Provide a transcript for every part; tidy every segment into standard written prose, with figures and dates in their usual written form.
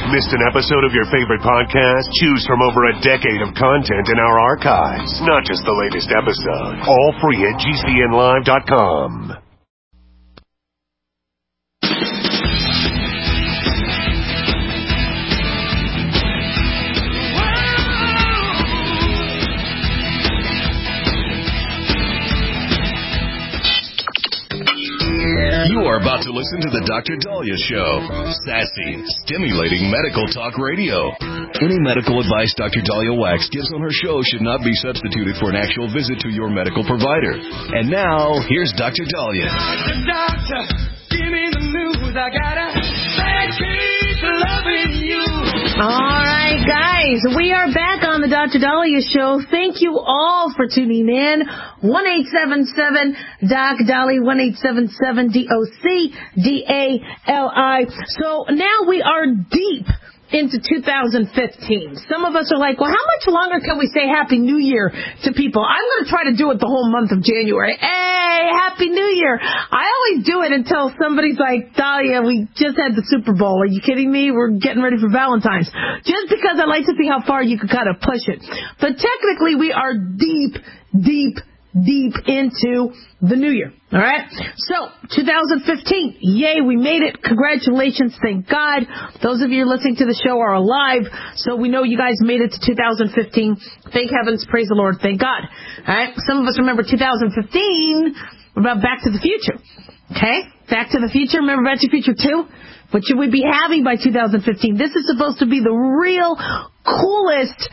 Missed an episode of your favorite podcast? Choose from over a decade of content in our archives, not just the latest episode. All free at GCNlive.com. You are about to listen to the Dr. Dahlia Show. Sassy, stimulating medical talk radio. Any medical advice Dr. Dahlia Wax gives on her show should not be substituted for an actual visit to your medical provider. And now, here's Dr. Dahlia. Doctor, give me the news. I got a bad case of loving you. All right, guys, we are back on the Dr. Dahlia Show. Thank you all for tuning in. 1-877-DOC-DALI, 1-877-DOC-DALI. So now we are deep into 2015. Some of us are like, well, how much longer can we say Happy New Year to people? I'm going to try to do it the whole month of January. Hey, Happy New Year. I always do it until somebody's like, Dahlia, we just had the Super Bowl. Are you kidding me? We're getting ready for Valentine's. Just because I like to see how far you can kind of push it. But technically, we are deep into the new year. All right. So 2015. Yay. We made it. Congratulations. Thank God. Those of you listening to the show are alive. So we know you guys made it to 2015. Thank heavens. Praise the Lord. Thank God. All right. Some of us remember 2015 about Back to the Future. Okay. Back to the Future. Remember Back to the Future 2? What should we be having by 2015? This is supposed to be the real coolest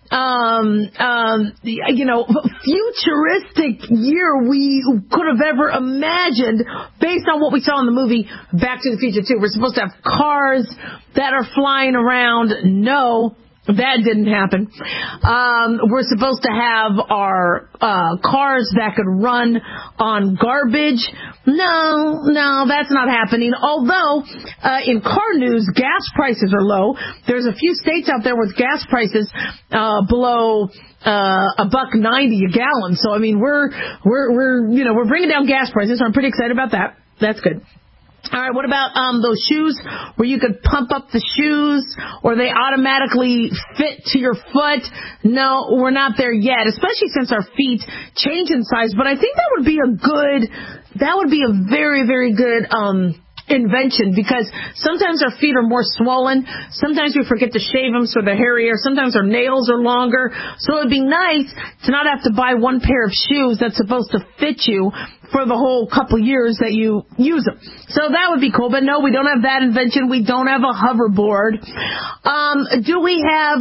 futuristic year we could have ever imagined based on what we saw in the movie Back to the Future 2. We're supposed to have cars that are flying around. No, that didn't happen. We're supposed to have our cars that could run on garbage. No, that's not happening. Although, in car news, gas prices are low. There's a few states out there with gas prices below $1.90 a gallon. So I mean, we're bringing down gas prices. So I'm pretty excited about that. That's good. All right, what about those shoes where you could pump up the shoes or they automatically fit to your foot? No, we're not there yet, especially since our feet change in size. But I think that would be a very, very good invention, because sometimes our feet are more swollen. Sometimes we forget to shave them so they're hairier. Sometimes our nails are longer. So it would be nice to not have to buy one pair of shoes that's supposed to fit you for the whole couple years that you use them. So that would be cool. But no, we don't have that invention. We don't have a hoverboard. Do we have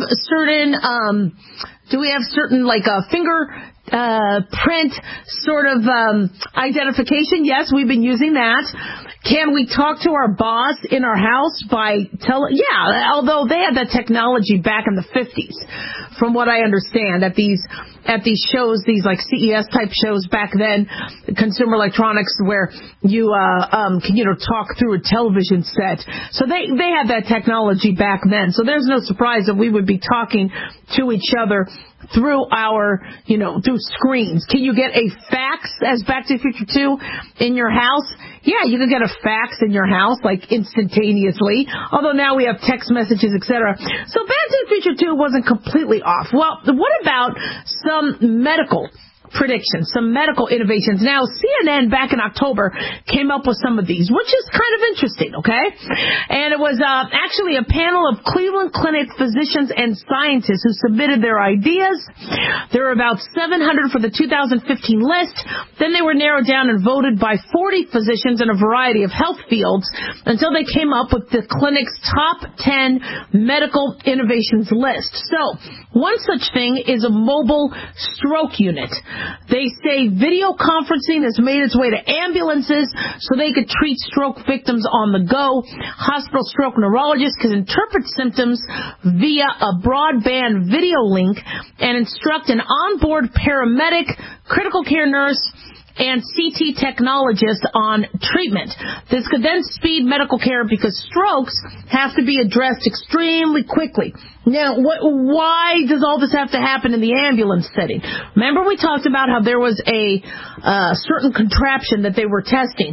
certain like a finger print sort of identification? Yes, we've been using that. Can we talk to our boss in our house by yeah, although they had that technology back in the 50s, from what I understand, at these shows, these like CES type shows back then, consumer electronics, where you can talk through a television set. So they had that technology back then. So there's no surprise that we would be talking to each other through our, through screens. Can you get a fax as Back to the Future 2 in your house? Yeah, you can get a fax in your house, like instantaneously. Although now we have text messages, etc. So Back to the Future 2 wasn't completely off. Well, what about some medical predictions, some medical innovations? Now, CNN back in October came up with some of these, which is kind of interesting, okay? And it was actually a panel of Cleveland Clinic physicians and scientists who submitted their ideas. There were about 700 for the 2015 list. Then they were narrowed down and voted by 40 physicians in a variety of health fields until they came up with the clinic's top 10 medical innovations list. So, one such thing is a mobile stroke unit. They say video conferencing has made its way to ambulances so they could treat stroke victims on the go. Hospital stroke neurologists can interpret symptoms via a broadband video link and instruct an onboard paramedic, critical care nurse, and CT technologist on treatment. This could then speed medical care because strokes have to be addressed extremely quickly. Now, why does all this have to happen in the ambulance setting? Remember we talked about how there was a certain contraption that they were testing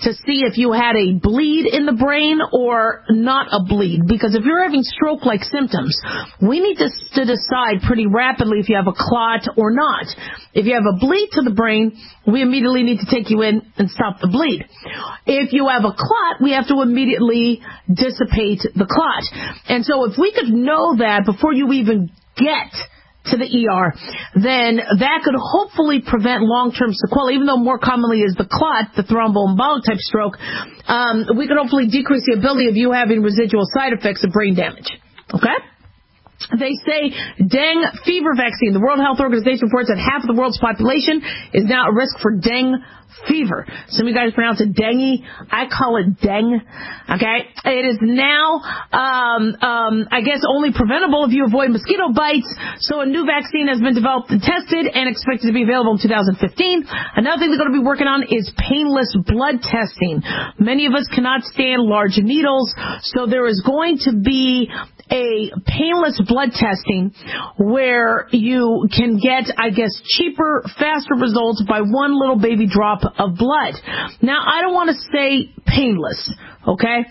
to see if you had a bleed in the brain or not a bleed. Because if you're having stroke-like symptoms, we need to decide pretty rapidly if you have a clot or not. If you have a bleed to the brain, we immediately need to take you in and stop the bleed. If you have a clot, we have to immediately dissipate the clot. And so if we could know that before you even get to the ER, then that could hopefully prevent long-term sequelae, even though more commonly is the clot, the thromboembolic type stroke. We could hopefully decrease the ability of you having residual side effects of brain damage. Okay? They say dengue fever vaccine. The World Health Organization reports that half of the world's population is now at risk for dengue fever. Some of you guys pronounce it dengue. I call it dengue. Okay? It is now, I guess, only preventable if you avoid mosquito bites. So a new vaccine has been developed and tested and expected to be available in 2015. Another thing they're going to be working on is painless blood testing. Many of us cannot stand large needles, so there is going to be a painless blood testing where you can get, I guess, cheaper, faster results by one little baby drop of blood. Now, I don't want to say painless, okay?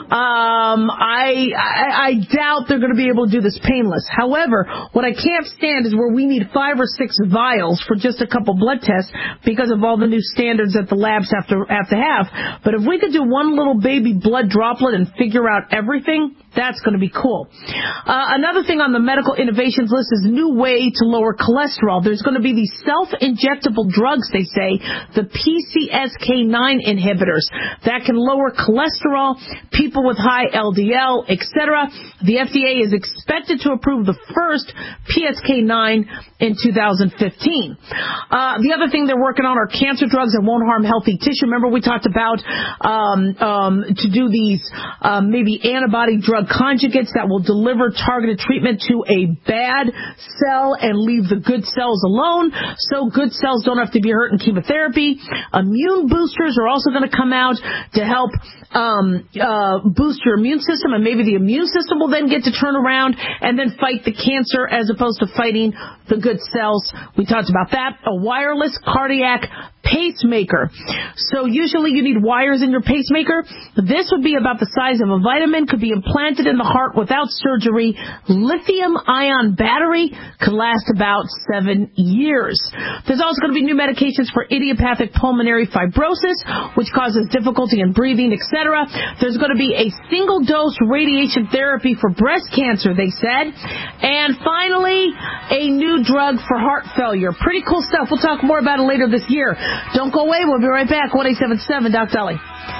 I doubt they're going to be able to do this painless. However, what I can't stand is where we need 5 or 6 vials for just a couple blood tests because of all the new standards that the labs have to have. But if we could do one little baby blood droplet and figure out everything, that's going to be cool. Another thing on the medical innovations list is a new way to lower cholesterol. There's going to be these self-injectable drugs, they say, the PCSK9 inhibitors, that can lower cholesterol, people with high LDL, etc. The FDA is expected to approve the first PCSK9 in 2015. The other thing they're working on are cancer drugs that won't harm healthy tissue. Remember we talked about to do these maybe antibody drug conjugates that will deliver targeted treatment to a bad cell and leave the good cells alone, so good cells don't have to be hurt in chemotherapy. Immune boosters are also going to come out to help boost your immune system, and maybe the immune system will then get to turn around and then fight the cancer as opposed to fighting the good cells. We talked about that. A wireless cardiac pacemaker. So usually you need wires in your pacemaker. This would be about the size of a vitamin, could be implanted in the heart without surgery. Lithium-ion battery could last about 7 years. There's also going to be new medications for idiopathic pulmonary fibrosis, which causes difficulty in breathing, etc. There's going to be a single-dose radiation therapy for breast cancer, they said. And finally, a new drug for heart failure. Pretty cool stuff. We'll talk more about it later this year. Don't go away. We'll be right back. 1-877 Doc Dolly.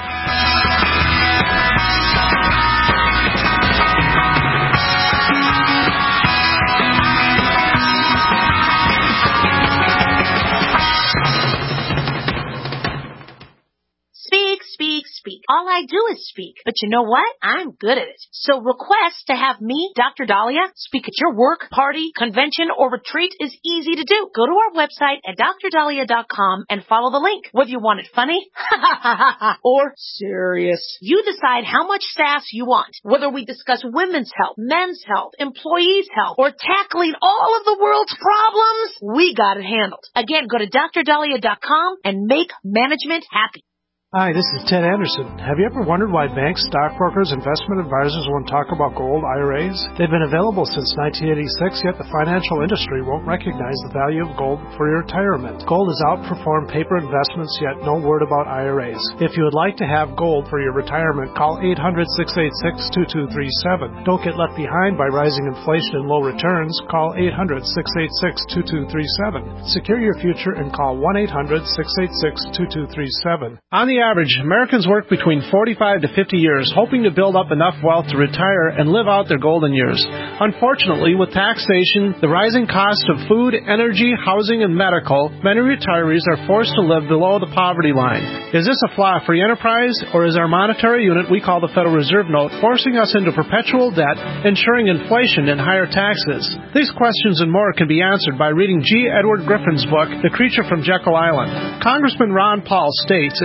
Speak. All I do is speak. But you know what? I'm good at it. So request to have me, Dr. Dahlia, speak at your work, party, convention, or retreat is easy to do. Go to our website at drdahlia.com and follow the link. Whether you want it funny or serious, you decide how much sass you want. Whether we discuss women's health, men's health, employees' health, or tackling all of the world's problems, we got it handled. Again, go to drdahlia.com and make management happy. Hi, this is Ted Anderson. Have you ever wondered why banks, stockbrokers, investment advisors won't talk about gold IRAs? They've been available since 1986, yet the financial industry won't recognize the value of gold for your retirement. Gold has outperformed paper investments, yet no word about IRAs. If you would like to have gold for your retirement, call 800-686-2237. Don't get left behind by rising inflation and low returns. Call 800-686-2237. Secure your future and call 1-800-686-2237. On the average, Americans work between 45 to 50 years, hoping to build up enough wealth to retire and live out their golden years. Unfortunately, with taxation, the rising cost of food, energy, housing, and medical, many retirees are forced to live below the poverty line. Is this a flaw free enterprise, or is our monetary unit we call the Federal Reserve Note forcing us into perpetual debt, ensuring inflation and higher taxes? These questions and more can be answered by reading G. Edward Griffin's book, The Creature from Jekyll Island. Congressman Ron Paul states it's what every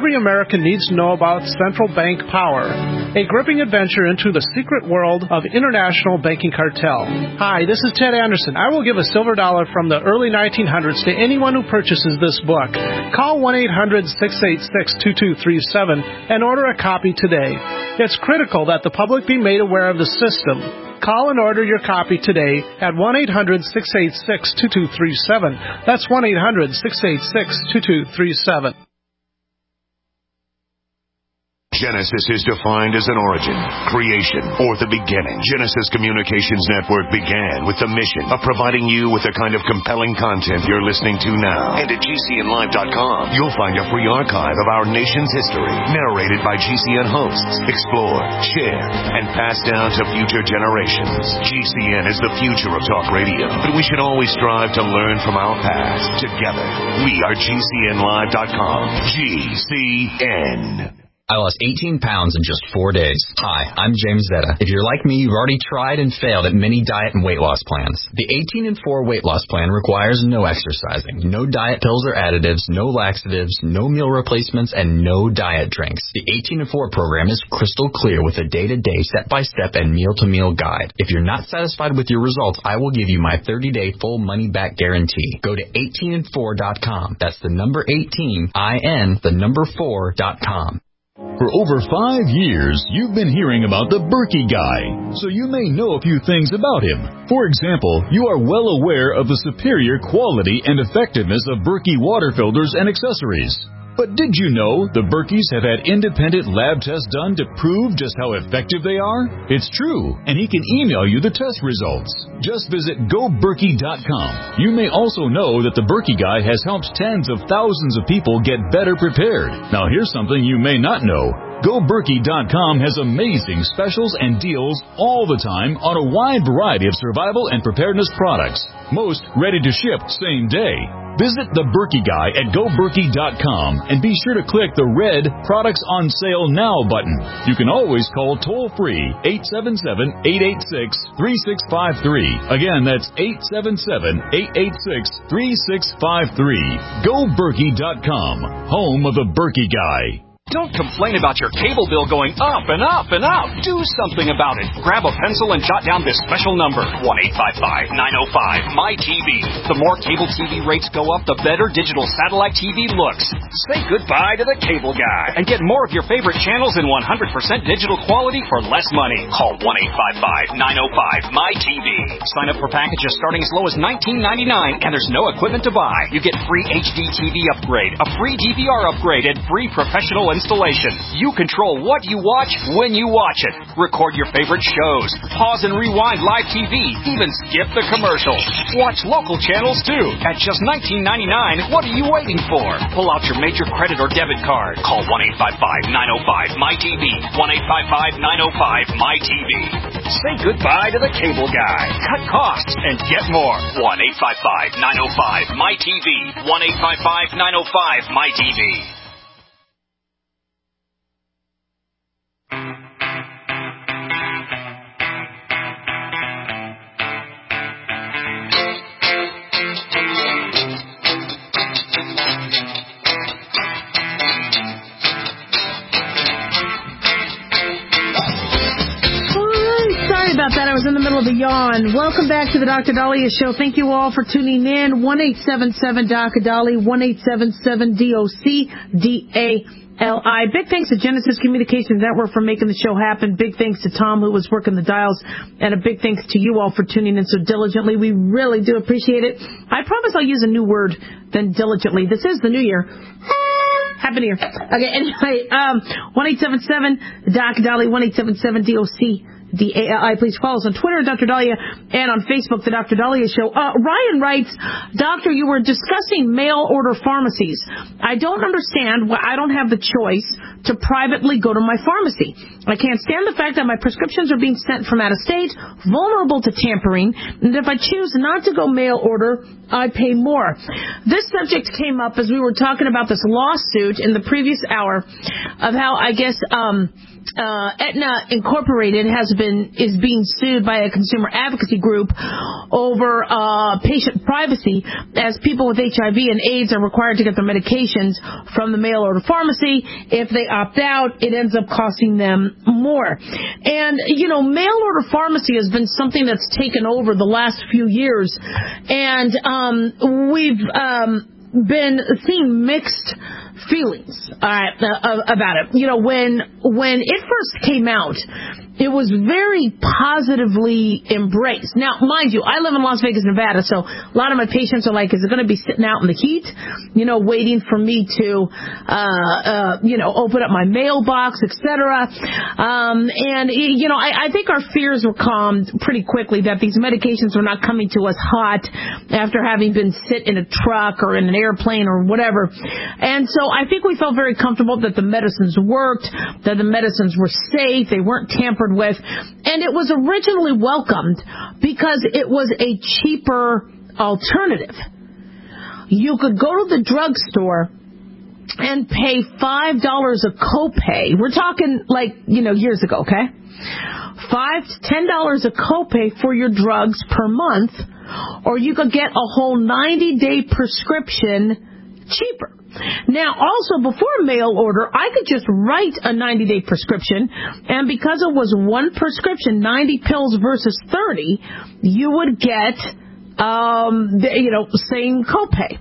every American needs to know about central bank power, a gripping adventure into the secret world of international banking cartel. Hi, this is Ted Anderson. I will give a silver dollar from the early 1900s to anyone who purchases this book. Call 1-800-686-2237 and order a copy today. It's critical that the public be made aware of the system. Call and order your copy today at 1-800-686-2237. That's 1-800-686-2237. Genesis is defined as an origin, creation, or the beginning. Genesis Communications Network began with the mission of providing you with the kind of compelling content you're listening to now. And at GCNlive.com, you'll find a free archive of our nation's history, narrated by GCN hosts, explored, shared, and passed down to future generations. GCN is the future of talk radio, but we should always strive to learn from our past. Together, we are GCNlive.com. GCN. I lost 18 pounds in just 4 days. Hi, I'm James Zeta. If you're like me, you've already tried and failed at many diet and weight loss plans. The 18 and 4 weight loss plan requires no exercising, no diet pills or additives, no laxatives, no meal replacements, and no diet drinks. The 18 and 4 program is crystal clear with a day-to-day, step-by-step, and meal-to-meal guide. If you're not satisfied with your results, I will give you my 30-day full money-back guarantee. Go to 18and4.com. That's the number 18, I-N, the number 4.com. For over 5 years, you've been hearing about the Berkey Guy, so you may know a few things about him. For example, you are well aware of the superior quality and effectiveness of Berkey water filters and accessories. But did you know the Berkeys have had independent lab tests done to prove just how effective they are? It's true, and he can email you the test results. Just visit GoBerkey.com. You may also know that the Berkey Guy has helped tens of thousands of people get better prepared. Now here's something you may not know. GoBerkey.com has amazing specials and deals all the time on a wide variety of survival and preparedness products. Most ready to ship same day. Visit the Berkey Guy at GoBerkey.com and be sure to click the red Products on Sale Now button. You can always call toll-free 877-886-3653. Again, that's 877-886-3653. GoBerkey.com, home of the Berkey Guy. Don't complain about your cable bill going up and up and up. Do something about it. Grab a pencil and jot down this special number, 1-855-905-MY-TV. The more cable TV rates go up, the better digital satellite TV looks. Say goodbye to the cable guy and get more of your favorite channels in 100% digital quality for less money. Call 1-855-905-MY-TV. Sign up for packages starting as low as $19.99, and there's no equipment to buy. You get free HD TV upgrade, a free DVR upgrade, and free professional installation. You control what you watch when you watch it. Record your favorite shows. Pause and rewind live TV. Even skip the commercials. Watch local channels too. At just $19.99, what are you waiting for? Pull out your major credit or debit card. Call 1-855-905-MY-TV. 1-855-905-MY-TV. Say goodbye to the cable guy. Cut costs and get more. 1-855-905-MY-TV. 1-855-905-MY-TV. About that, I was in the middle of a yawn. Welcome back to the Dr. Dahlia Show. Thank you all for tuning in. 1-877-DOC-DALI, 1-877-DOC-DALI. Big thanks to Genesis Communications Network for making the show happen. Big thanks to Tom, who was working the dials, and a big thanks to you all for tuning in so diligently. We really do appreciate it. I promise I'll use a new word than diligently. This is the new year. Happy New Year. Okay, anyway, 1-877-DOC-DALI, 1-877-DOC-DALI. Please follow us on Twitter, Dr. Dahlia, and on Facebook, The Dr. Dahlia Show. Ryan writes, Doctor, you were discussing mail order pharmacies. I don't understand why I don't have the choice to privately go to my pharmacy. I can't stand the fact that my prescriptions are being sent from out of state, vulnerable to tampering, and if I choose not to go mail order, I pay more. This subject came up as we were talking about this lawsuit in the previous hour of how, I guess, Aetna Incorporated is being sued by a consumer advocacy group over patient privacy, as people with HIV and AIDS are required to get their medications from the mail-order pharmacy. If they opt out, it ends up costing them more. And, mail-order pharmacy has been something that's taken over the last few years, and we've been seeing mixed feelings about it. When it first came out, it was very positively embraced. Now, mind you, I live in Las Vegas, Nevada, so a lot of my patients are like, is it going to be sitting out in the heat, waiting for me to, open up my mailbox, etc. I think our fears were calmed pretty quickly that these medications were not coming to us hot after having been sit in a truck or in an airplane or whatever. And so I think we felt very comfortable that the medicines worked, that the medicines were safe, they weren't tampered with, and it was originally welcomed because it was a cheaper alternative. You could go to the drugstore and pay $5 a copay. We're talking years ago, okay? $5 to $10 a copay for your drugs per month, or you could get a whole 90-day prescription cheaper. Now, also, before mail order, I could just write a 90-day prescription, and because it was one prescription, 90 pills versus 30, you would get, same copay.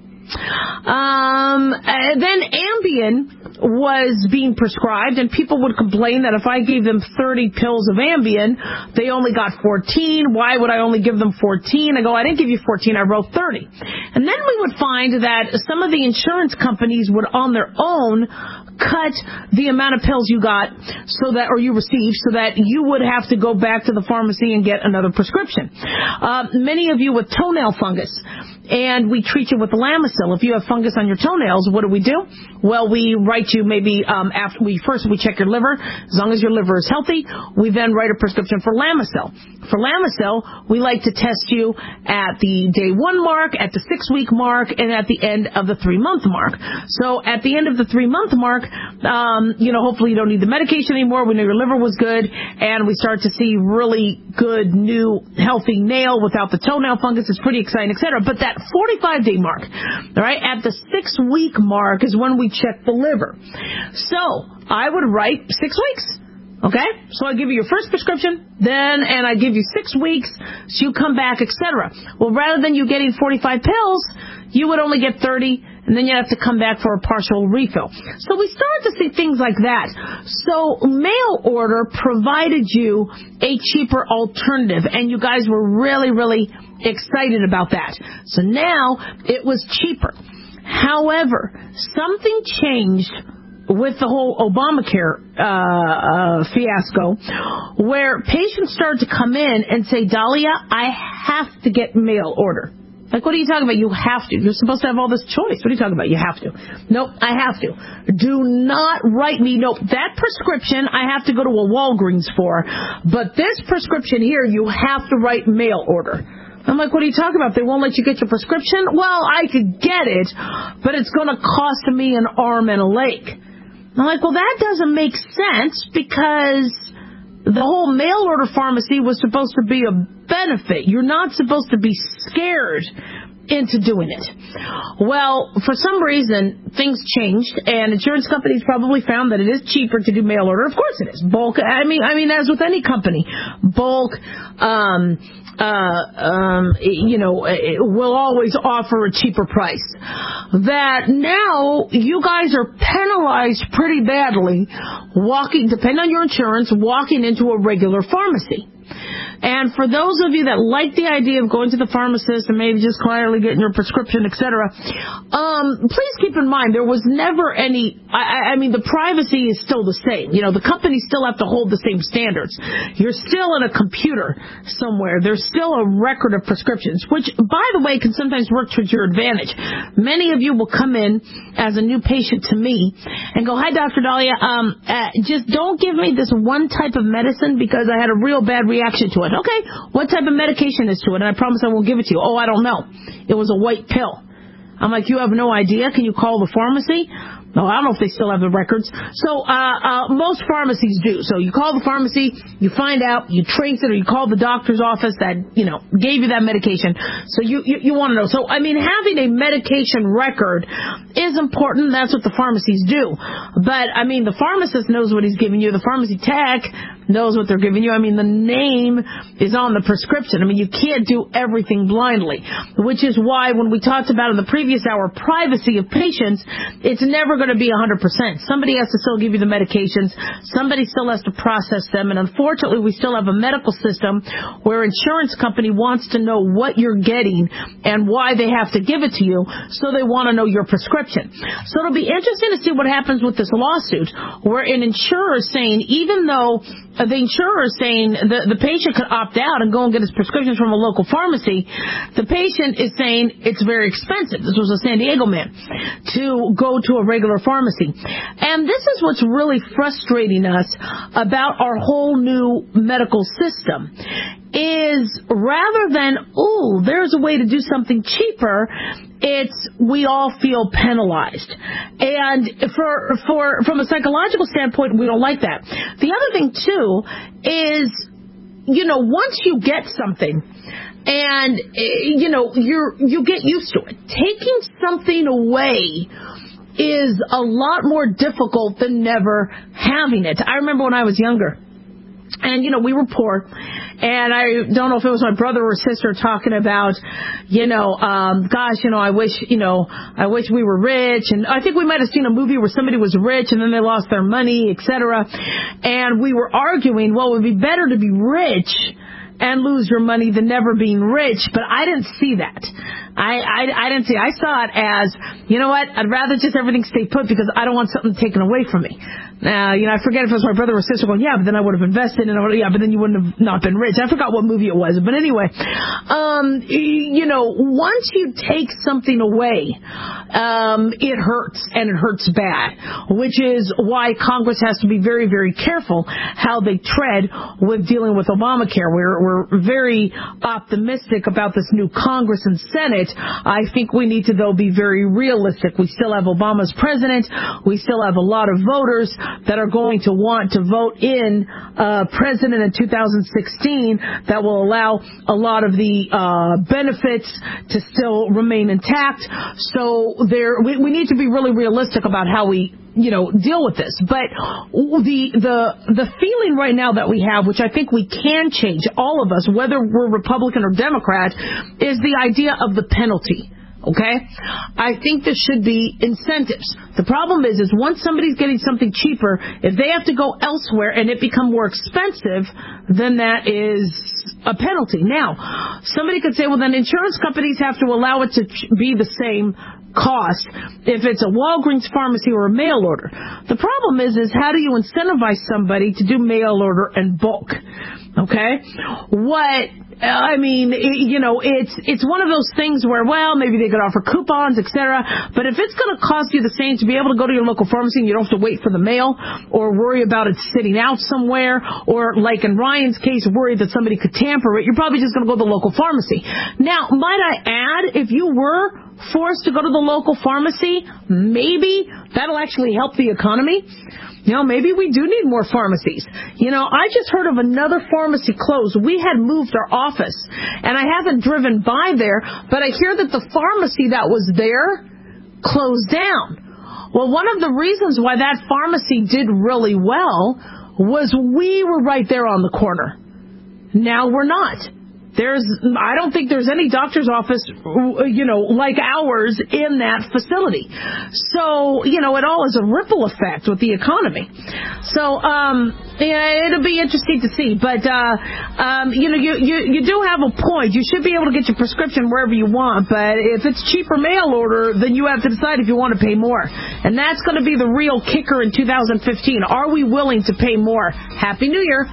Then Ambien was being prescribed, and people would complain that if I gave them 30 pills of Ambien, they only got 14. Why would I only give them 14? I go, I didn't give you 14, I wrote 30. And then we would find that some of the insurance companies would on their own cut the amount of pills you got or you received, so that you would have to go back to the pharmacy and get another prescription. Many of you with toenail fungus, and we treat you with Lamisil. If you have fungus on your toenails, what do? Well, we write you maybe after we check your liver. As long as your liver is healthy, we then write a prescription for Lamisil. For Lamisil, we like to test you at the day 1 mark, at the 6-week mark, and at the end of the 3-month mark. So at the end of the 3-month mark, hopefully you don't need the medication anymore. We know your liver was good, and we start to see really good, new, healthy nail without the toenail fungus. It's pretty exciting, etc. But that 45-day mark, all right, at the 6-week mark is when we check the liver. So I would write 6 weeks. Okay? So I give you your first prescription, and I give you 6 weeks, so you come back, etc. Well, rather than you getting 45 pills, you would only get 30, and then you have to come back for a partial refill. So we started to see things like that. So mail order provided you a cheaper alternative, and you guys were really, really excited about that. So now it was cheaper. However, something changed with the whole Obamacare fiasco, where patients started to come in and say, Dahlia, I have to get mail order. Like, what are you talking about? You have to. You're supposed to have all this choice. What are you talking about? You have to. Nope, I have to. Do not write me. Nope, that prescription I have to go to a Walgreens for. But this prescription here, you have to write mail order. I'm like, what are you talking about? They won't let you get your prescription? Well, I could get it, but it's going to cost me an arm and a leg. I'm like, well, that doesn't make sense, because the whole mail order pharmacy was supposed to be a benefit. You're not supposed to be scared into doing it. Well, for some reason, things changed, and insurance companies probably found that it is cheaper to do mail order. Of course it is. Bulk, I mean, as with any company, bulk, will always offer a cheaper price. That now you guys are penalized pretty badly depending on your insurance, walking into a regular pharmacy. And for those of you that like the idea of going to the pharmacist and maybe just quietly getting your prescription, etc., please keep in mind there was never any. I mean, the privacy is still the same. The companies still have to hold the same standards. You're still in a computer somewhere. There's still a record of prescriptions, which, by the way, can sometimes work to your advantage. Many of you will come in as a new patient to me and go, "Hi, Dr. Dahlia. Just don't give me this one type of medicine because I had a real bad reaction to it." Okay, what type of medication is to it? And I promise I won't give it to you. Oh, I don't know. It was a white pill. I'm like, you have no idea? Can you call the pharmacy? No, I don't know if they still have the records. So most pharmacies do. So you call the pharmacy, you find out, you trace it, or you call the doctor's office that, gave you that medication. So you want to know. So, having a medication record is important. That's what the pharmacies do. But, the pharmacist knows what he's giving you. The pharmacy tech knows what they're giving you. The name is on the prescription. You can't do everything blindly, which is why when we talked about in the previous hour privacy of patients, it's never going to be 100%. Somebody has to still give you the medications. Somebody still has to process them. And unfortunately, we still have a medical system where insurance company wants to know what you're getting and why they have to give it to you. So they want to know your prescription. So it'll be interesting to see what happens with this lawsuit where an insurer is saying, even though the insurer is saying the patient could opt out and go and get his prescriptions from a local pharmacy, the patient is saying it's very expensive. This was a San Diego man to go to a regular pharmacy. And this is what's really frustrating us about our whole new medical system is rather than, there's a way to do something cheaper, it's we all feel penalized. And from a psychological standpoint, we don't like that. The other thing, too, is, once you get something, and, you get used to it. Taking something away is a lot more difficult than never having it. I remember when I was younger, and, we were poor, and I don't know if it was my brother or sister talking about, I wish we were rich, and I think we might have seen a movie where somebody was rich and then they lost their money, etc. And we were arguing, well, it would be better to be rich and lose your money than never being rich, but I didn't see that. I didn't see. I saw it as, I'd rather just everything stay put because I don't want something taken away from me. I forget if it was my brother or sister going, but then I would have invested, but then you wouldn't have not been rich. I forgot what movie it was, but anyway, once you take something away, it hurts, and it hurts bad, which is why Congress has to be very, very careful how they tread with dealing with Obamacare. We're very optimistic about this new Congress and Senate. I think we need to, though, be very realistic. We still have Obama's president. We still have a lot of voters that are going to want to vote in president in 2016 that will allow a lot of the benefits to still remain intact. So we need to be really realistic about how we deal with this. But the feeling right now that we have, which I think we can change, all of us, whether we're Republican or Democrat, is the idea of the penalty. Okay? I think there should be incentives. The problem is once somebody's getting something cheaper, if they have to go elsewhere and it become more expensive, then that is a penalty. Now, somebody could say, well, then insurance companies have to allow it to be the same cost if it's a Walgreens pharmacy or a mail order. The problem is how do you incentivize somebody to do mail order and bulk? Okay? It's one of those things where, maybe they could offer coupons, etc. But if it's going to cost you the same to be able to go to your local pharmacy and you don't have to wait for the mail or worry about it sitting out somewhere, or like in Ryan's case, worry that somebody could tamper it, you're probably just going to go to the local pharmacy. Now, might I add, if you were forced to go to the local pharmacy, maybe that'll actually help the economy. Maybe we do need more pharmacies. I just heard of another pharmacy closed. We had moved our office, and I haven't driven by there, but I hear that the pharmacy that was there closed down. Well, one of the reasons why that pharmacy did really well was we were right there on the corner. Now we're not. I don't think there's any doctor's office, like ours in that facility. So, it all is a ripple effect with the economy. So, it'll be interesting to see. But, you do have a point. You should be able to get your prescription wherever you want. But if it's cheaper mail order, then you have to decide if you want to pay more. And that's going to be the real kicker in 2015. Are we willing to pay more? Happy New Year.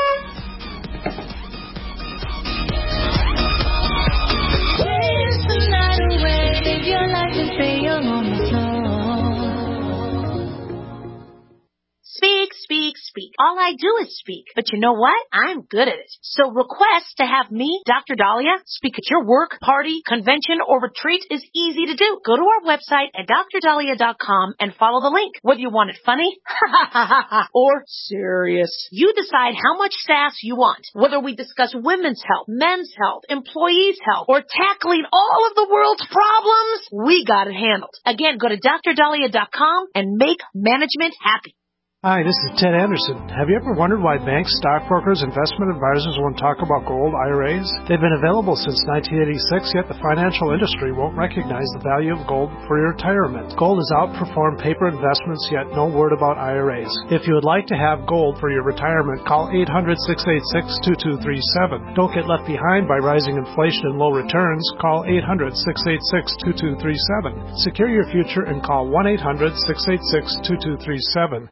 Your life and say you're on the floor. Speak, speak, speak. All I do is speak. But you know what? I'm good at it. So request to have me, Dr. Dahlia, speak at your work, party, convention, or retreat is easy to do. Go to our website at drdahlia.com and follow the link. Whether you want it funny or serious, you decide how much sass you want. Whether we discuss women's health, men's health, employees' health, or tackling all of the world's problems, we got it handled. Again, go to drdahlia.com and make management happy. Hi, this is Ted Anderson. Have you ever wondered why banks, stockbrokers, investment advisors won't talk about gold IRAs? They've been available since 1986, yet the financial industry won't recognize the value of gold for your retirement. Gold has outperformed paper investments, yet no word about IRAs. If you would like to have gold for your retirement, call 800-686-2237. Don't get left behind by rising inflation and low returns. Call 800-686-2237. Secure your future and call 1-800-686-2237.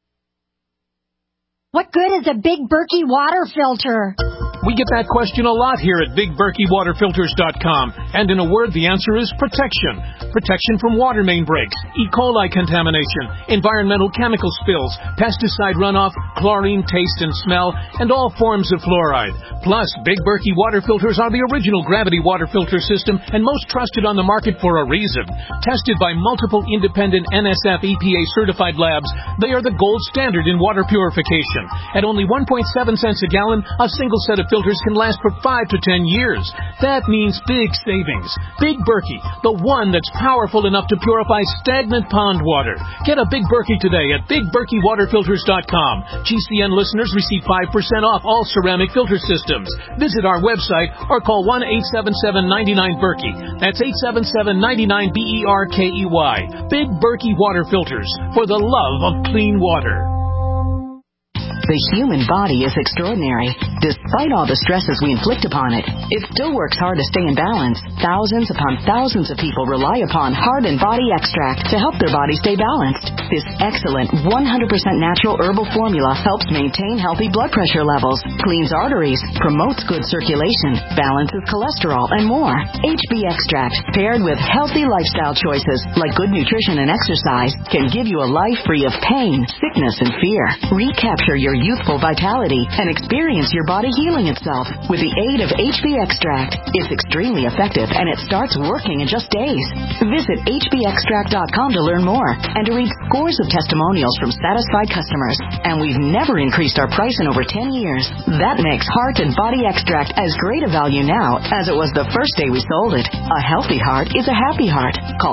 What good is a Big Berkey water filter? We get that question a lot here at BigBerkeyWaterFilters.com. And in a word, the answer is protection. Protection from water main breaks, E. coli contamination, environmental chemical spills, pesticide runoff, chlorine taste and smell, and all forms of fluoride. Plus, Big Berkey water filters are the original gravity water filter system and most trusted on the market for a reason. Tested by multiple independent NSF EPA certified labs, they are the gold standard in water purification. At only 1.7 cents a gallon, a single set of filters can last for 5 to 10 years. That means big savings. Big Berkey, the one that's powerful enough to purify stagnant pond water. Get a Big Berkey today at BigBerkeyWaterFilters.com. GCN listeners receive 5% off all ceramic filter systems. Visit our website or call 1-877-99-BERKEY. That's 877-99-BERKEY. Big Berkey Water Filters, for the love of clean water. The human body is extraordinary. Despite all the stresses we inflict upon it, it still works hard to stay in balance. Thousands upon thousands of people rely upon Heart and Body Extract to help their body stay balanced. This excellent 100% natural herbal formula helps maintain healthy blood pressure levels, cleans arteries, promotes good circulation, balances cholesterol, and more. HB Extract, paired with healthy lifestyle choices like good nutrition and exercise, can give you a life free of pain, sickness, and fear. Recapture your youthful vitality and experience your body healing itself with the aid of HB Extract. It's extremely effective and it starts working in just days. Visit hbextract.com to learn more and to read scores of testimonials from satisfied customers. And we've never increased our price in over 10 years. That makes Heart and Body Extract as great a value now as it was the first day we sold it. A healthy heart is a happy heart. Call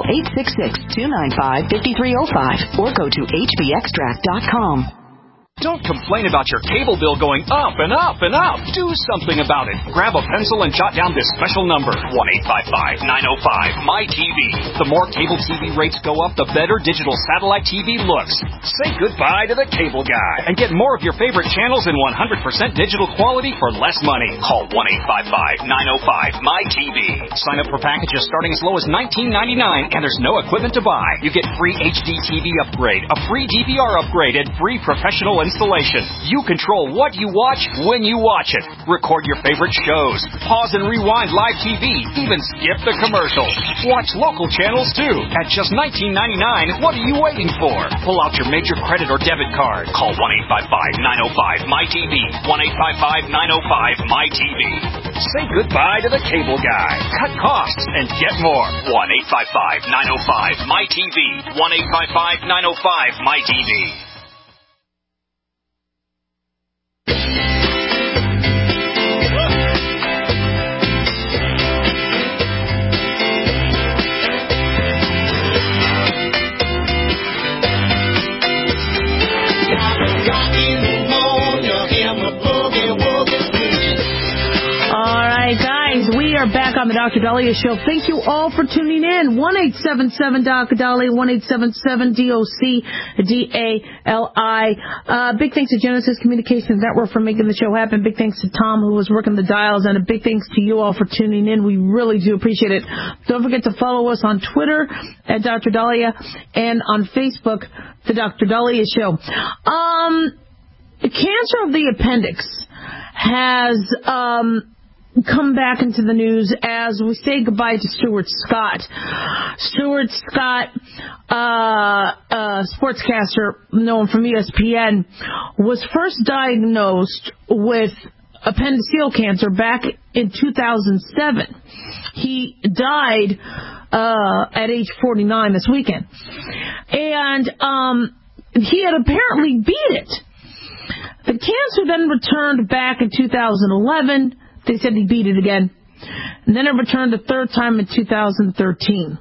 866-295-5305 or go to hbextract.com. Don't complain about your cable bill going up and up and up. Do something about it. Grab a pencil and jot down this special number, 1-855-905-MyTV. The more cable TV rates go up, the better digital satellite TV looks. Say goodbye to the cable guy and get more of your favorite channels in 100% digital quality for less money. Call 1-855-905-MyTV. Sign up for packages starting as low as $19.99 and there's no equipment to buy. You get free HD TV upgrade, a free DVR upgrade, and free professional installation. You control what you watch when you watch it. Record your favorite shows. Pause and rewind live TV. Even skip the commercials. Watch local channels too. At just $19.99, what are you waiting for? Pull out your major credit or debit card. Call 1-855-905-MyTV. 1-855-905-MyTV. Say goodbye to the cable guy. Cut costs and get more. 1-855-905-MyTV. 1-855-905-MyTV. We are back on the Dr. Dahlia Show. Thank you all for tuning in. 1-877-Dr. 1-877-DOC-DALI. Big thanks to Genesis Communications Network for making the show happen. Big thanks to Tom, who was working the dials, and a big thanks to you all for tuning in. We really do appreciate it. Don't forget to follow us on Twitter at Dr. Dahlia and on Facebook, the Dr. Dahlia Show. Cancer of the appendix has come back into the news as we say goodbye to Stuart Scott. Stuart Scott, sportscaster known from ESPN, was first diagnosed with appendiceal cancer back in 2007. He died at age 49 this weekend. And he had apparently beat it. The cancer then returned back in 2011. They said he beat it again. And then it returned a third time in 2013.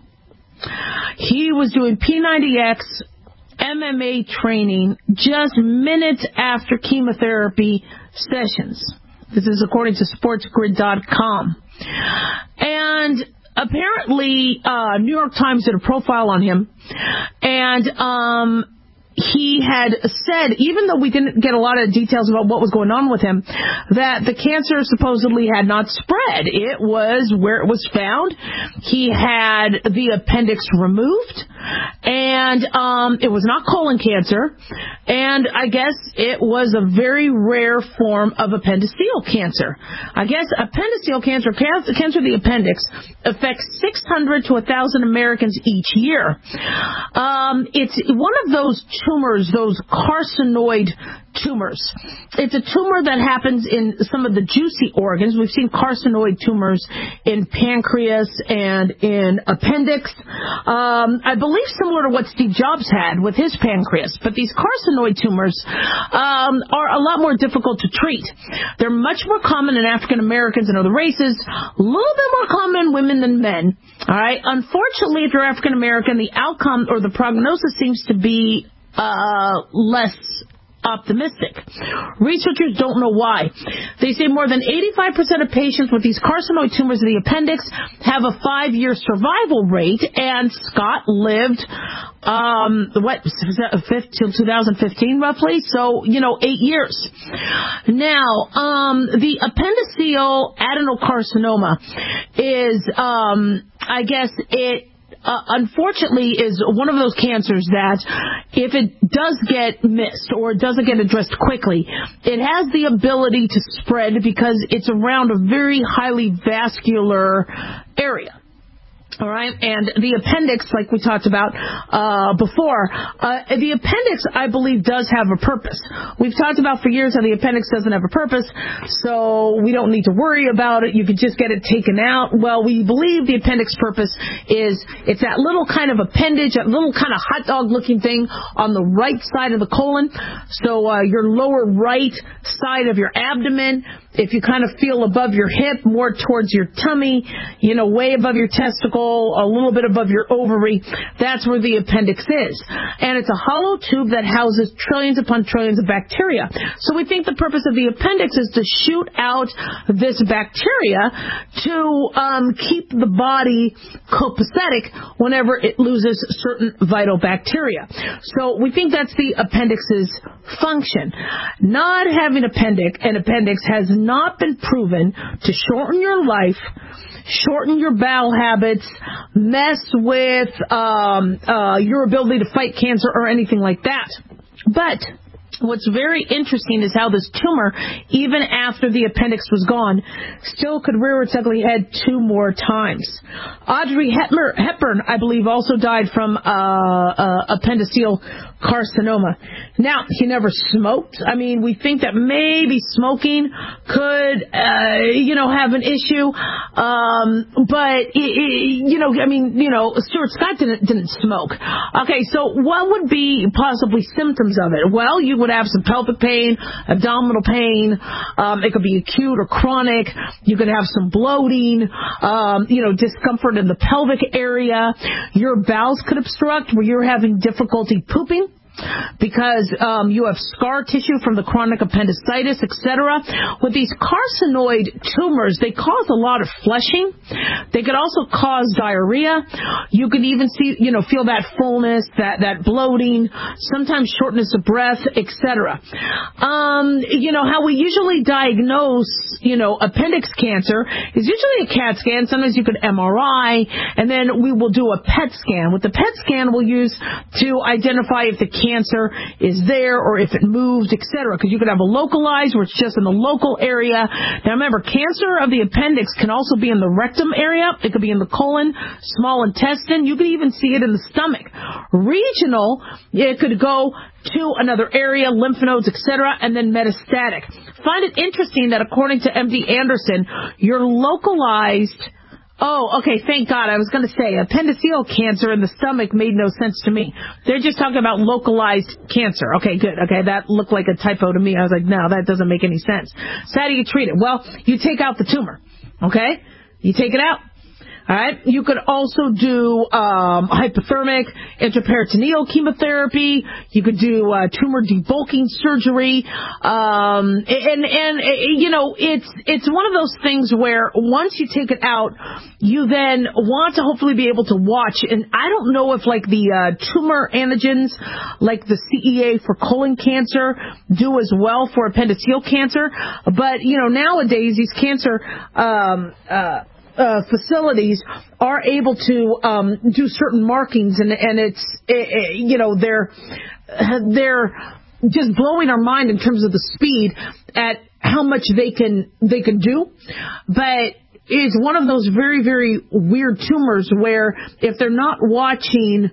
He was doing P90X MMA training just minutes after chemotherapy sessions. This is according to SportsGrid.com. And apparently, New York Times did a profile on him. And he had said, even though we didn't get a lot of details about what was going on with him, that the cancer supposedly had not spread. It was where it was found. He had the appendix removed, and it was not colon cancer, and I guess it was a very rare form of appendiceal cancer. I guess appendiceal cancer of the appendix affects 600 to 1,000 Americans each year. It's one of those tumors, those carcinoid tumors. It's a tumor that happens in some of the juicy organs. We've seen carcinoid tumors in pancreas and in appendix. I believe similar to what Steve Jobs had with his pancreas. But these carcinoid tumors are a lot more difficult to treat. They're much more common in African Americans and other races, a little bit more common in women than men. All right. Unfortunately, if you're African American, the outcome or the prognosis seems to be less optimistic. Researchers don't know why. They say more than 85% of patients with these carcinoid tumors in the appendix have a 5-year survival rate, and Scott lived, till 2015 roughly, so, 8 years. Now, the appendiceal adenocarcinoma is, I guess unfortunately is one of those cancers that if it does get missed or it doesn't get addressed quickly, it has the ability to spread because it's around a very highly vascular area. All right, and the appendix, like we talked about before, the appendix, I believe, does have a purpose. We've talked about for years how the appendix doesn't have a purpose, so we don't need to worry about it. You could just get it taken out. Well, we believe the appendix purpose is it's that little kind of appendage, that little kind of hot dog looking thing on the right side of the colon. So your lower right side of your abdomen, if you kind of feel above your hip, more towards your tummy, way above your testicle, a little bit above your ovary, that's where the appendix is. And it's a hollow tube that houses trillions upon trillions of bacteria. So we think the purpose of the appendix is to shoot out this bacteria to keep the body copacetic whenever it loses certain vital bacteria. So we think that's the appendix's function. Not having an appendix has not been proven to shorten your life, shorten your bowel habits, mess with your ability to fight cancer or anything like that. But what's very interesting is how this tumor, even after the appendix was gone, still could rear its ugly head 2 more times. Audrey Hepburn, I believe, also died from appendiceal carcinoma. Now, he never smoked. I mean, we think that maybe smoking could, have an issue. But, Stuart Scott didn't smoke. Okay, so what would be possibly symptoms of it? Well, you would have some pelvic pain, abdominal pain. It could be acute or chronic. You could have some bloating, discomfort in the pelvic area. Your bowels could obstruct where you're having difficulty pooping, because you have scar tissue from the chronic appendicitis, etc. With these carcinoid tumors, they cause a lot of flushing. They could also cause diarrhea. You could even feel that fullness, that bloating, sometimes shortness of breath, etc. How we usually diagnose, appendix cancer is usually a CAT scan. Sometimes you could MRI, and then we will do a PET scan. What the PET scan we'll use to identify if the cancer is there or if it moved, etc. Because you could have a localized where it's just in the local area. Now remember, cancer of the appendix can also be in the rectum area. It could be in the colon, small intestine. You could even see it in the stomach. Regional, it could go to another area, lymph nodes, etc., and then metastatic. Find it interesting that according to MD Anderson, your localized... Oh, okay, thank God. I was going to say appendiceal cancer in the stomach made no sense to me. They're just talking about localized cancer. Okay, good. Okay, that looked like a typo to me. I was like, no, that doesn't make any sense. So how do you treat it? Well, you take out the tumor. Okay? You take it out. All right. You could also do hypothermic intraperitoneal chemotherapy. You could do tumor debulking surgery. And you know, it's one of those things where once you take it out, you then want to hopefully be able to watch. And I don't know if like the tumor antigens, like the CEA for colon cancer, do as well for appendiceal cancer. But you know, nowadays these cancer facilities are able to do certain markings, and it's you know, they're just blowing our mind in terms of the speed at how much they can do. But it's one of those very, very weird tumors where if they're not watching,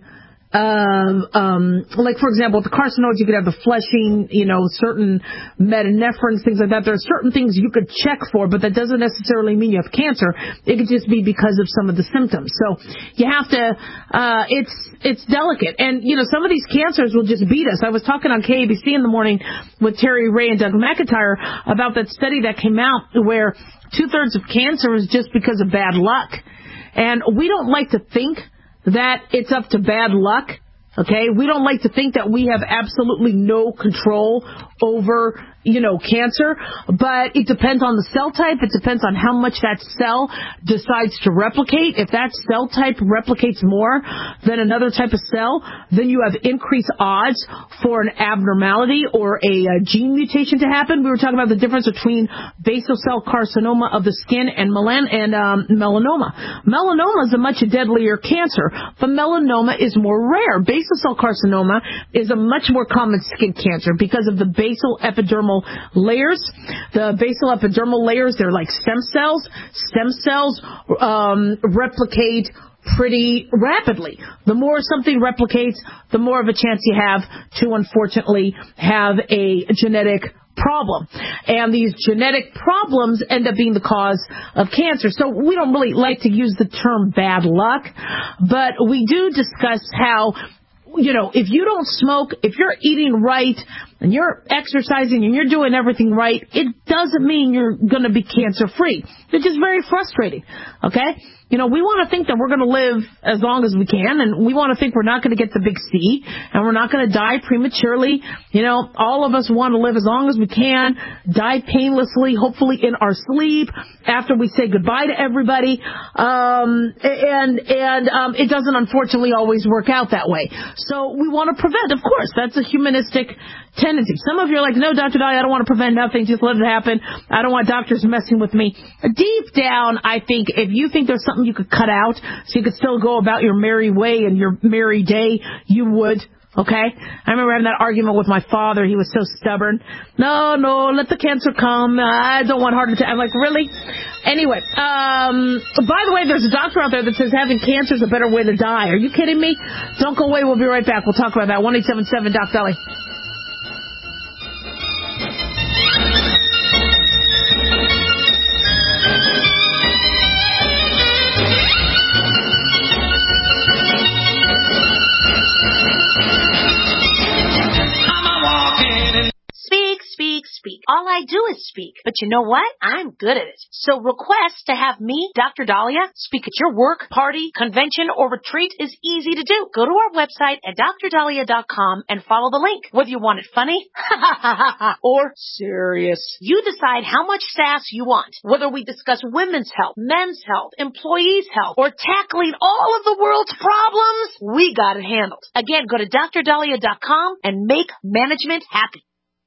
like for example, with the carcinoids, you could have the fleshing, you know, certain metanephrines, things like that. There are certain things you could check for, but that doesn't necessarily mean you have cancer. It could just be because of some of the symptoms. So you have to, it's delicate. And, you know, some of these cancers will just beat us. I was talking on KABC in the morning with Terry Ray and Doug McIntyre about that study that came out where 2/3 of cancer is just because of bad luck. And we don't like to think that it's up to bad luck, okay? We don't like to think that we have absolutely no control over, you know, cancer, but it depends on the cell type. It depends on how much that cell decides to replicate. If that cell type replicates more than another type of cell, then you have increased odds for an abnormality or a gene mutation to happen. We were talking about the difference between basal cell carcinoma of the skin and melanoma. Melanoma is a much deadlier cancer, but melanoma is more rare. Basal cell carcinoma is a much more common skin cancer because of the basal epidermal layers. The basal epidermal layers, they're like stem cells. Stem cells replicate pretty rapidly. The more something replicates, the more of a chance you have to unfortunately have a genetic problem. And these genetic problems end up being the cause of cancer. So we don't really like to use the term bad luck, but we do discuss how, you know, if you don't smoke, if you're eating right, and you're exercising and you're doing everything right, it doesn't mean you're going to be cancer-free. It's just very frustrating, okay? You know, we want to think that we're going to live as long as we can, and we want to think we're not going to get the big C, and we're not going to die prematurely. You know, all of us want to live as long as we can, die painlessly, hopefully in our sleep, after we say goodbye to everybody. It doesn't unfortunately always work out that way. So we want to prevent, of course. That's a humanistic tendency. Some of you are like, no, Dr. Dahlia, I don't want to prevent nothing. Just let it happen. I don't want doctors messing with me. Deep down, I think if you think there's something you could cut out so you could still go about your merry way and your merry day, you would. Okay? I remember having that argument with my father. He was so stubborn. No, let the cancer come. I don't want heart attack. I'm like, really? Anyway, by the way, there's a doctor out there that says having cancer is a better way to die. Are you kidding me? Don't go away. We'll be right back. We'll talk about that. 1-877-DOC-DOLLY. Speak. All I do is speak. But you know what? I'm good at it. So request to have me, Dr. Dahlia, speak at your work, party, convention, or retreat is easy to do. Go to our website at drdahlia.com and follow the link. Whether you want it funny or serious, you decide how much sass you want. Whether we discuss women's health, men's health, employees' health, or tackling all of the world's problems, we got it handled. Again, go to drdahlia.com and make management happy.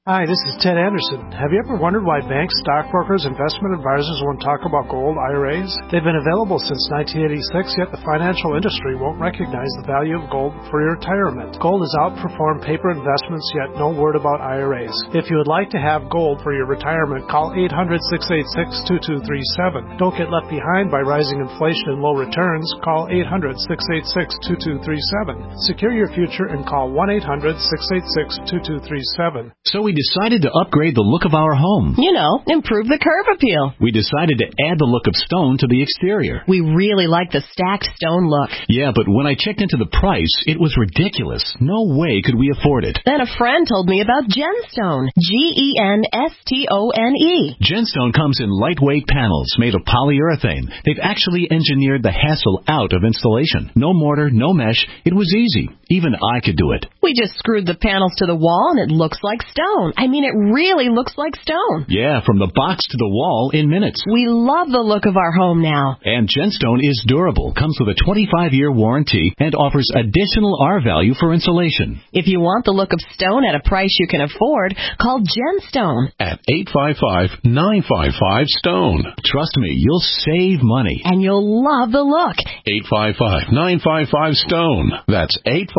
Hi, this is Ted Anderson. Have you ever wondered why banks, stockbrokers, investment advisors won't talk about gold IRAs? They've been available since 1986, yet the financial industry won't recognize the value of gold for your retirement. Gold has outperformed paper investments, yet no word about IRAs. If you would like to have gold for your retirement, call 800-686-2237. Don't get left behind by rising inflation and low returns. Call 800-686-2237. Secure your future and call 1-800-686-2237. So we decided to upgrade the look of our home. You know, improve the curb appeal. We decided to add the look of stone to the exterior. We really like the stacked stone look. Yeah, but when I checked into the price, it was ridiculous. No way could we afford it. Then a friend told me about Genstone. Genstone. Genstone comes in lightweight panels made of polyurethane. They've actually engineered the hassle out of installation. No mortar, no mesh. It was easy. Even I could do it. We just screwed the panels to the wall and it looks like stone. I mean, it really looks like stone. Yeah, from the box to the wall in minutes. We love the look of our home now. And Genstone is durable, comes with a 25-year warranty, and offers additional R value for insulation. If you want the look of stone at a price you can afford, call Genstone at 855-955-STONE. Trust me, you'll save money. And you'll love the look. 855-955-STONE. That's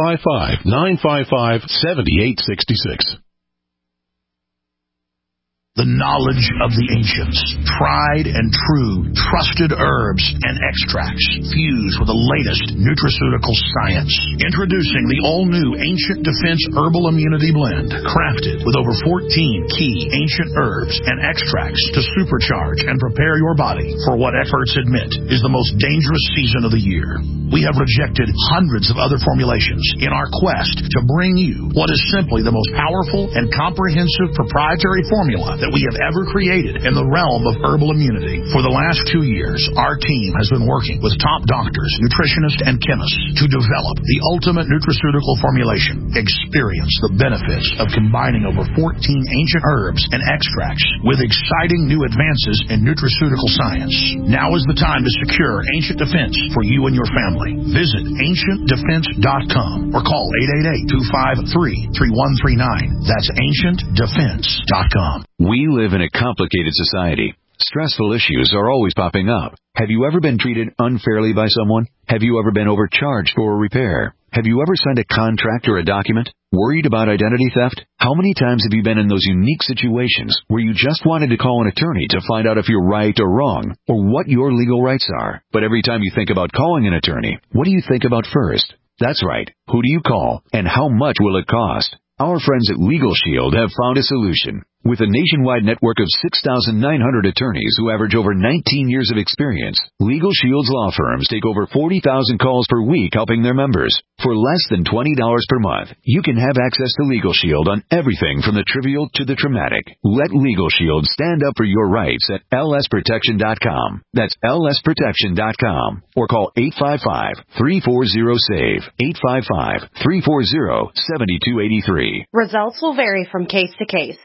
855-955-7866. The knowledge of the ancients, tried and true, trusted herbs and extracts fused with the latest nutraceutical science. Introducing the all-new Ancient Defense Herbal Immunity Blend, crafted with over 14 key ancient herbs and extracts to supercharge and prepare your body for what experts admit is the most dangerous season of the year. We have rejected hundreds of other formulations in our quest to bring you what is simply the most powerful and comprehensive proprietary formula that we have ever created in the realm of herbal immunity. For the last 2 years, our team has been working with top doctors, nutritionists, and chemists to develop the ultimate nutraceutical formulation. Experience the benefits of combining over 14 ancient herbs and extracts with exciting new advances in nutraceutical science. Now is the time to secure Ancient Defense for you and your family. Visit AncientDefense.com or call 888-253-3139. That's AncientDefense.com. We live in a complicated society. Stressful issues are always popping up. Have you ever been treated unfairly by someone? Have you ever been overcharged for a repair? Have you ever signed a contract or a document? Worried about identity theft? How many times have you been in those unique situations where you just wanted to call an attorney to find out if you're right or wrong, or what your legal rights are? But every time you think about calling an attorney, what do you think about first? That's right. Who do you call, and how much will it cost? Our friends at Legal Shield have found a solution. With a nationwide network of 6,900 attorneys who average over 19 years of experience, Legal Shield's law firms take over 40,000 calls per week helping their members. For less than $20 per month, you can have access to Legal Shield on everything from the trivial to the traumatic. Let Legal Shield stand up for your rights at lsprotection.com. That's lsprotection.com. Or call 855-340-SAVE. 855-340-7283. Results will vary from case to case.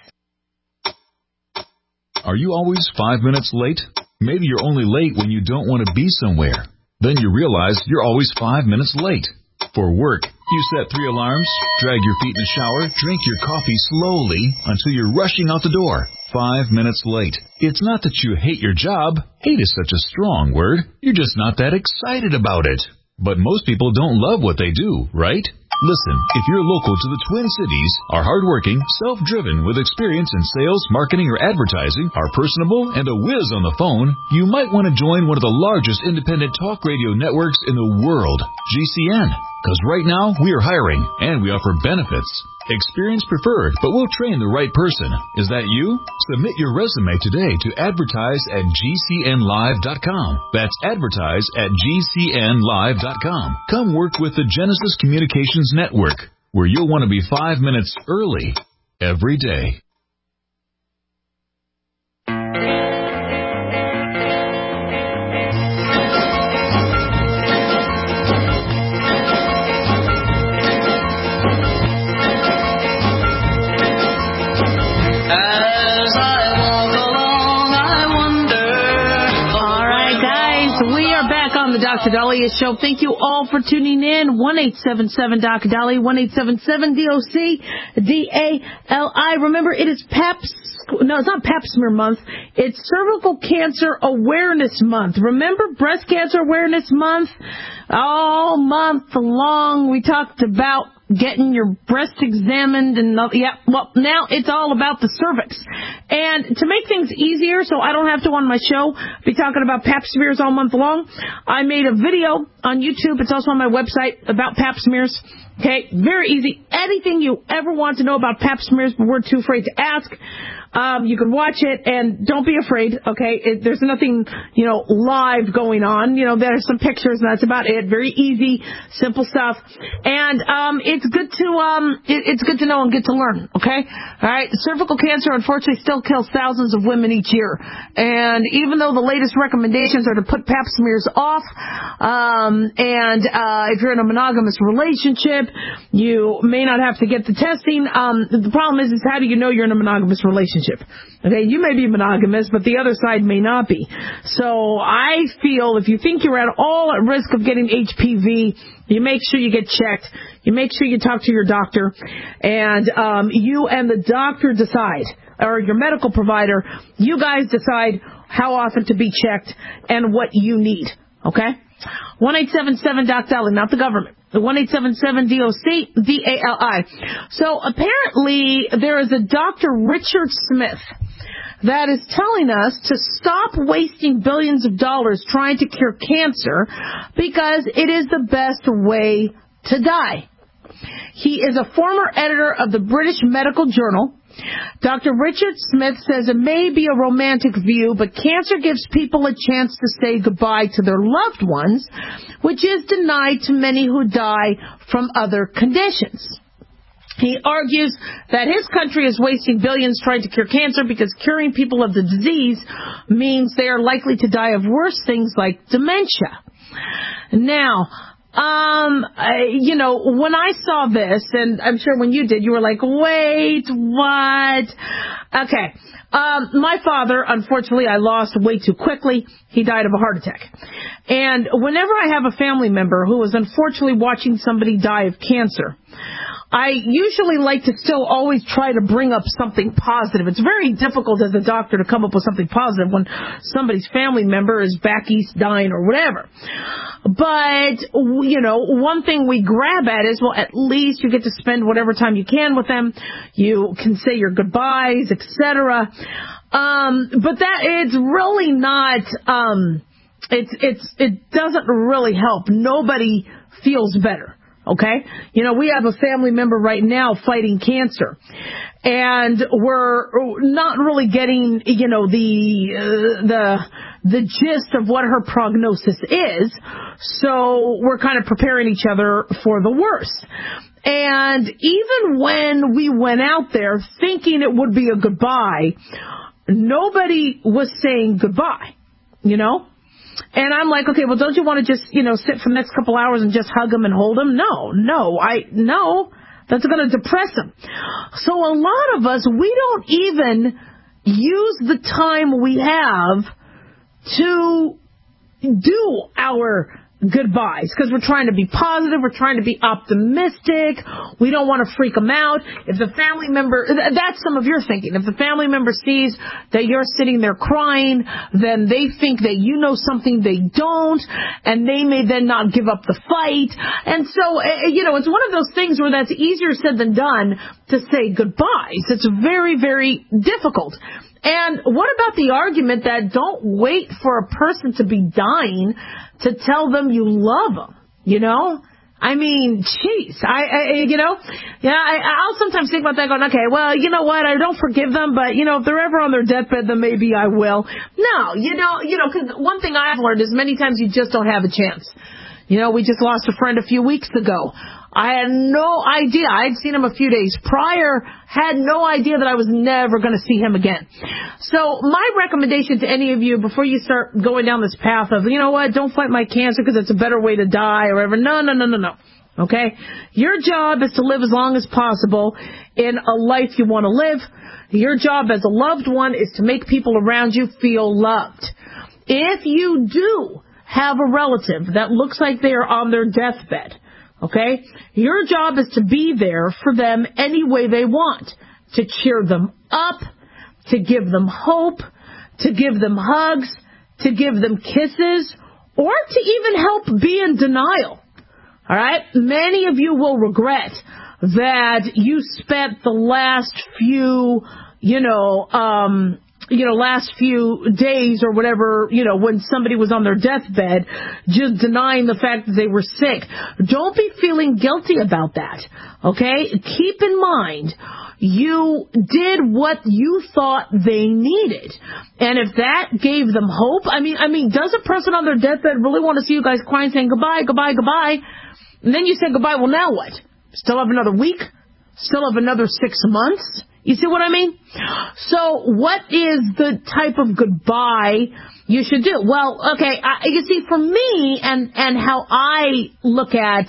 Are you always 5 minutes late? Maybe you're only late when you don't want to be somewhere. Then you realize you're always 5 minutes late. For work, you set 3 alarms, drag your feet in the shower, drink your coffee slowly until you're rushing out the door. 5 minutes late. It's not that you hate your job. Hate is such a strong word. You're just not that excited about it. But most people don't love what they do, right? Listen, if you're local to the Twin Cities, are hardworking, self-driven, with experience in sales, marketing, or advertising, are personable, and a whiz on the phone, you might want to join one of the largest independent talk radio networks in the world, GCN. Because right now, we are hiring, and we offer benefits. Experience preferred, but we'll train the right person. Is that you? Submit your resume today to advertise at GCNlive.com. That's advertise at GCNlive.com. Come work with the Genesis Communications Network, where you'll want to be 5 minutes early every day. Dr. Dalia's show. Thank you all for tuning in. 1-877-Dr. Dali, 1-877-DOC-DALI. Remember, it is it's not Pap Smear Month. It's Cervical Cancer Awareness Month. Remember Breast Cancer Awareness Month? All month long, we talked about getting your breast examined and well, now it's all about the cervix. And to make things easier, so I don't have to on my show be talking about Pap smears all month long, I made a video on YouTube. It's also on my website about Pap smears. Okay, very easy. Anything you ever want to know about Pap smears, but we're too afraid to ask, you can watch it, and don't be afraid, okay? There's nothing, live going on. There's some pictures, and that's about it. Very easy, simple stuff. And it's good to know and get to learn, okay? All right, cervical cancer, unfortunately, still kills thousands of women each year. And even though the latest recommendations are to put Pap smears off, if you're in a monogamous relationship, you may not have to get the testing. The problem is how do you know you're in a monogamous relationship? Okay, you may be monogamous, but the other side may not be. So I feel if you think you're at all at risk of getting HPV, you make sure you get checked. You make sure you talk to your doctor, and you and the doctor decide, or your medical provider, you guys decide how often to be checked and what you need. Okay? 1-877-DOC-DALI, not the government. The 1-877-DOC-DALI. So apparently there is a Dr. Richard Smith that is telling us to stop wasting billions of dollars trying to cure cancer because it is the best way to die. He is a former editor of the British Medical Journal. Dr. Richard Smith says it may be a romantic view, but cancer gives people a chance to say goodbye to their loved ones, which is denied to many who die from other conditions. He argues that his country is wasting billions trying to cure cancer because curing people of the disease means they are likely to die of worse things like dementia. Now, when I saw this, and I'm sure when you did, you were like, wait, what? Okay. My father, unfortunately, I lost way too quickly. He died of a heart attack. And whenever I have a family member who is unfortunately watching somebody die of cancer, I usually like to still always try to bring up something positive. It's very difficult as a doctor to come up with something positive when somebody's family member is back east dying or whatever. But, one thing we grab at is, well, at least you get to spend whatever time you can with them. You can say your goodbyes, etc. But that, it's really not, it doesn't really help. Nobody feels better. Okay? We have a family member right now fighting cancer. And we're not really getting, the gist of what her prognosis is. So we're kind of preparing each other for the worst. And even when we went out there thinking it would be a goodbye, nobody was saying goodbye, And I'm like, okay, well, don't you want to just, sit for the next couple hours and just hug him and hold him? No, that's going to depress him. So a lot of us, we don't even use the time we have to do our goodbyes because we're trying to be positive, we're trying to be optimistic, we don't want to freak them out. If the family member, that's some of your thinking, if the family member sees that you're sitting there crying, then they think that you know something they don't, and they may then not give up the fight. And so, it's one of those things where that's easier said than done to say goodbyes. It's very, very difficult. And what about the argument that don't wait for a person to be dying to tell them you love them, I mean, jeez, I'll sometimes think about that going, okay, well, you know what, I don't forgive them, but, if they're ever on their deathbed, then maybe I will. No, because one thing I've learned is many times you just don't have a chance. We just lost a friend a few weeks ago. I had no idea. I'd seen him a few days prior, had no idea that I was never going to see him again. So my recommendation to any of you before you start going down this path of, don't fight my cancer because it's a better way to die or whatever. No. Okay? Your job is to live as long as possible in a life you want to live. Your job as a loved one is to make people around you feel loved. If you do have a relative that looks like they are on their deathbed, okay, your job is to be there for them any way they want, to cheer them up, to give them hope, to give them hugs, to give them kisses, or to even help be in denial. All right? Many of you will regret that you spent the last few, last few days or whatever, when somebody was on their deathbed, just denying the fact that they were sick. Don't be feeling guilty about that, okay? Keep in mind, you did what you thought they needed. And if that gave them hope, I mean, does a person on their deathbed really want to see you guys crying, saying goodbye, goodbye, goodbye? And then you say goodbye, well, now what? Still have another week? Still have another 6 months? You see what I mean? So what is the type of goodbye you should do? Well, okay, you see, for me and how I look at,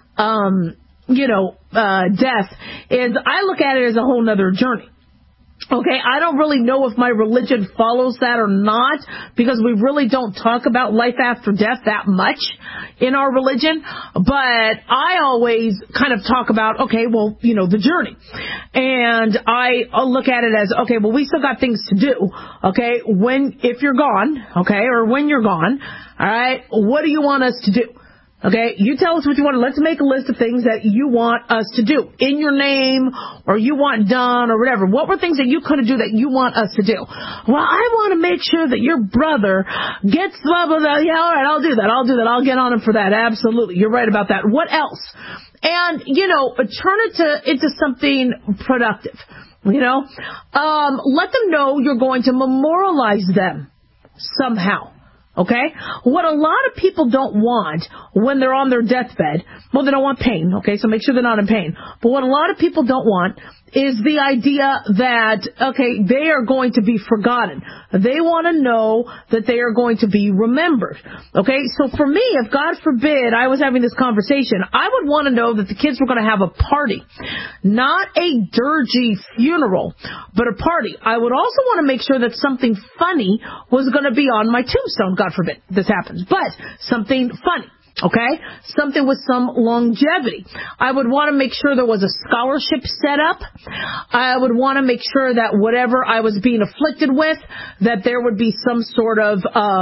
death is I look at it as a whole nother journey. Okay, I don't really know if my religion follows that or not, because we really don't talk about life after death that much in our religion. But I always kind of talk about, okay, well, the journey. And I look at it as, okay, well, we still got things to do. Okay, if you're gone, okay, or when you're gone, all right, what do you want us to do? Okay, you tell us what you want. Let's make a list of things that you want us to do in your name, or you want done, or whatever. What were things that you couldn't do that you want us to do? Well, I want to make sure that your brother gets blah, blah, blah. Yeah, all right, I'll do that. I'll get on him for that. Absolutely. You're right about that. What else? And, turn it into something productive. Let them know you're going to memorialize them somehow. Okay? What a lot of people don't want when they're on their deathbed, well, they don't want pain, okay? So make sure they're not in pain. But what a lot of people don't want is the idea that, okay, they are going to be forgotten. They want to know that they are going to be remembered. Okay? So for me, if God forbid I was having this conversation, I would want to know that the kids were going to have a party. Not a dirgy funeral, but a party. I would also want to make sure that something funny was going to be on my tombstone. God forbid this happens. But something funny. Okay? Something with some longevity. I would want to make sure there was a scholarship set up. I would want to make sure that whatever I was being afflicted with, that there would be some sort of,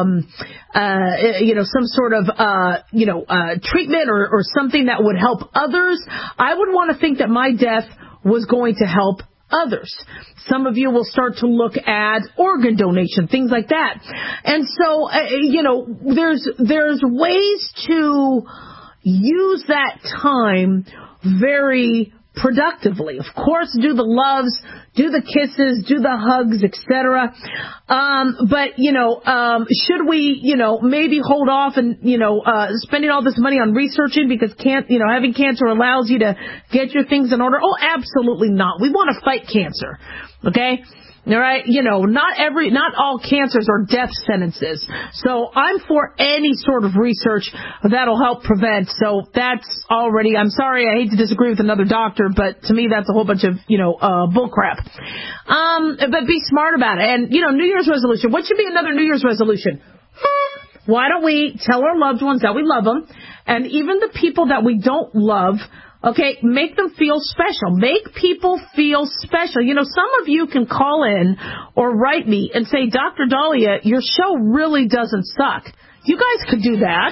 treatment or something that would help others. I would want to think that my death was going to help others. Some of you will start to look at organ donation, things like that. And so, there's ways to use that time very productively. Of course, do the loves, do the kisses, do the hugs, etc. But should we, maybe hold off and, spending all this money on researching because having cancer allows you to get your things in order? Oh, absolutely not. We want to fight cancer. Okay? All right, not all cancers are death sentences. So I'm for any sort of research that'll help prevent. So that's already, I'm sorry, I hate to disagree with another doctor, but to me that's a whole bunch of, bull crap. But be smart about it. And, New Year's resolution. What should be another New Year's resolution? Why don't we tell our loved ones that we love them, and even the people that we don't love, okay, make them feel special. Make people feel special. Some of you can call in or write me and say, Dr. Dahlia, your show really doesn't suck. You guys could do that.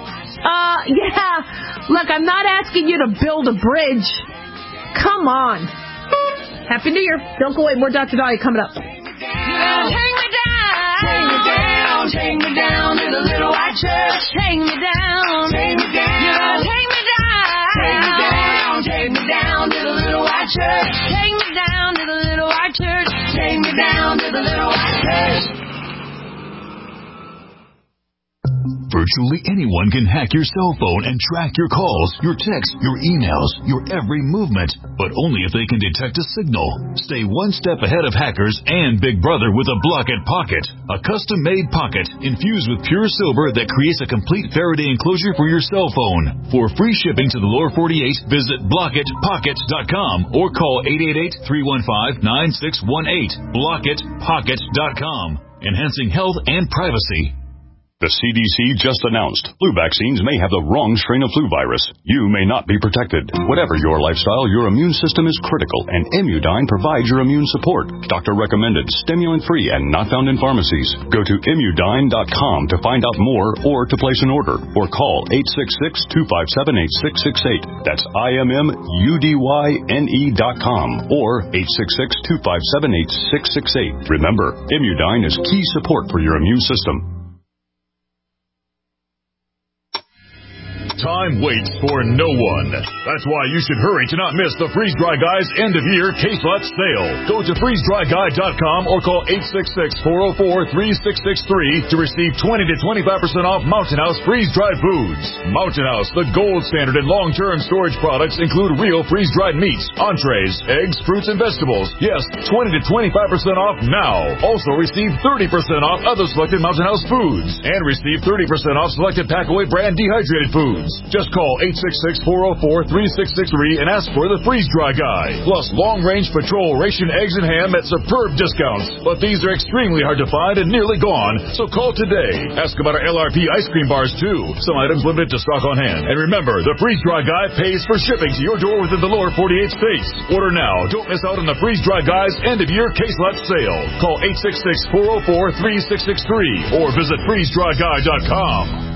Yeah. Look, I'm not asking you to build a bridge. Come on. Happy New Year. Don't go away. More Dr. Dahlia coming up. Take me down. Take me down to the little white church. Take me down. Take me down. Take me down. Take me down. Take me down to the little white church. Take me down to the little white church. Take me down to the little white church. Virtually anyone can hack your cell phone and track your calls, your texts, your emails, your every movement, but only if they can detect a signal. Stay one step ahead of hackers and Big Brother with a Blockit Pocket, a custom-made pocket infused with pure silver that creates a complete Faraday enclosure for your cell phone. For free shipping to the lower 48, visit BlockitPocket.com or call 888-315-9618. BlockitPocket.com, enhancing health and privacy. The CDC just announced flu vaccines may have the wrong strain of flu virus. You may not be protected. Whatever your lifestyle, your immune system is critical, and Immudyne provides your immune support. Doctor recommended, stimulant-free, and not found in pharmacies. Go to Immudyne.com to find out more or to place an order, or call 866-257-8668. That's IMMUDYNE.com or 866-257-8668. Remember, Immudyne is key support for your immune system. Time waits for no one. That's why you should hurry to not miss the Freeze Dry Guy's end-of-year case lot sale. Go to freezedryguy.com or call 866-404-3663 to receive 20 to 25% off Mountain House freeze-dried foods. Mountain House, the gold standard in long-term storage products, include real freeze-dried meats, entrees, eggs, fruits, and vegetables. Yes, 20 to 25% off now. Also receive 30% off other selected Mountain House foods and receive 30% off selected Packaway brand dehydrated foods. Just call 866-404-3663 and ask for the Freeze Dry Guy. Plus long-range patrol ration eggs and ham at superb discounts. But these are extremely hard to find and nearly gone, so call today. Ask about our LRP ice cream bars too. Some items limited to stock on hand. And remember, the Freeze Dry Guy pays for shipping to your door within the lower 48 states. Order now. Don't miss out on the Freeze Dry Guy's end-of-year case lot sale. Call 866-404-3663 or visit freezedryguy.com.